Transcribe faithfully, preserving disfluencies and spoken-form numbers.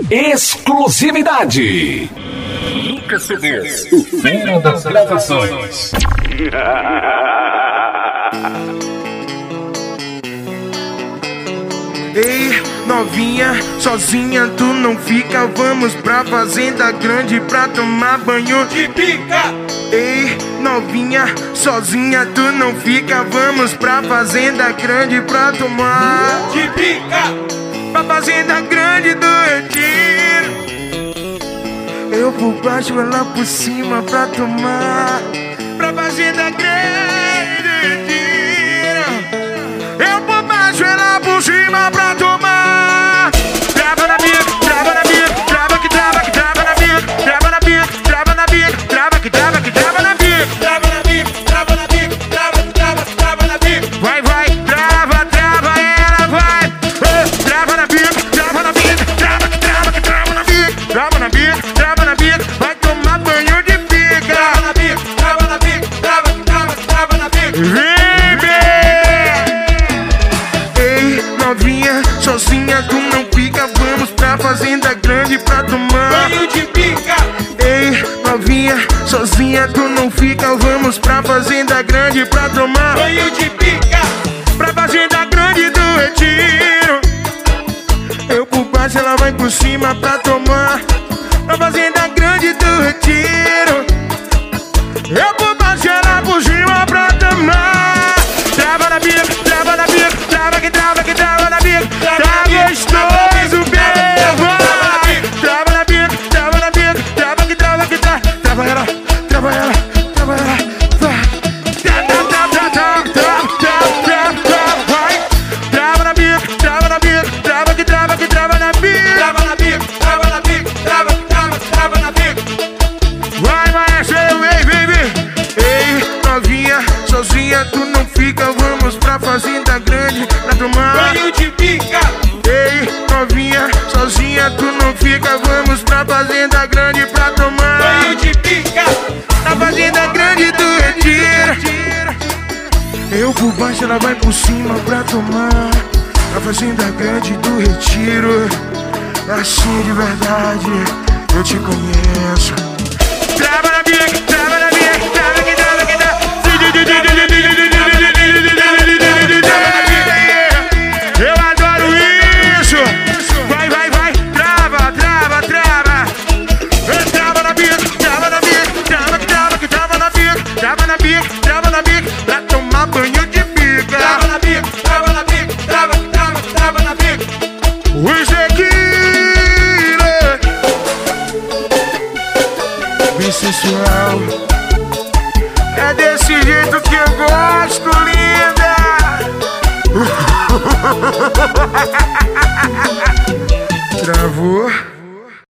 Exclusividade. Lucas C Ds, o fera das gravações. Ei, novinha, sozinha tu não fica. Vamos pra fazenda grande pra tomar banho de pica. Ei, novinha, sozinha tu não fica. Vamos pra fazenda grande pra tomar de pica. Pra fazenda grande do Retiro. Eu por baixo, ela por cima pra tomar. Pra fazenda grande do Retiro. Eu por baixo, ela por cima pra tomar. Trava na minha, trava na minha, trava que trava que trava na minha, trava na minha, trava na minha, trava que trava que trava na minha, trava na minha, trava na minha, trava que trava que trava na minha. Vai, vai, trava, trava, ela vai. Trava na minha, trava na minha, trava que trava que trava na minha, trava na minha, trava na minha, vai tomar banho de pica. Trava na minha, trava na minha, trava que trava que trava na minha. Novinha, sozinha tu não fica. Vamos pra fazenda grande pra tomar banho de pica. Ei, novinha, sozinha tu não fica. Vamos pra fazenda grande pra tomar banho de pica. Pra fazenda grande do Retiro. Eu por baixo, ela vai por cima pra tomar. Pra fazenda grande do Retiro. Eu por baixo, ela por cima pra tomar. Trava na bica, trava na bica, trava que trava que trava na bica. Tá gostoso, bebê. Trava na bica, trava na bica, trava que trava que trava. Trava ela, trava ela, trava ela. Trava na bica, trava na bica, trava que trava que trava na bica. Trava na bica, trava na bica, trava que trava que trava na bica. Vai, maestro, ei, baby. Ei, novinha, sozinha tu não fica. Vamos pra fazenda grande pra tomar banho de pica. Ei, novinha, sozinha tu não fica. Vamos pra fazenda grande pra tomar banho de pica. Na fazenda grande do Retiro. Eu por baixo, ela vai por cima pra tomar. Na fazenda grande do Retiro. Assim de verdade, eu te conheço. Trava na bica, trava na bica, trava que trava que trava. Eu adoro isso. Vai, vai, vai, trava, trava, trava. Trava na bica, trava na bica, trava que trava que trava na bica, trava na bica, trava na bica, pra tomar banho de pica. Trava na bica, trava na bica, trava que trava que trava na bica. O Ezequiel sensual. É desse jeito que eu gosto, linda. Travou.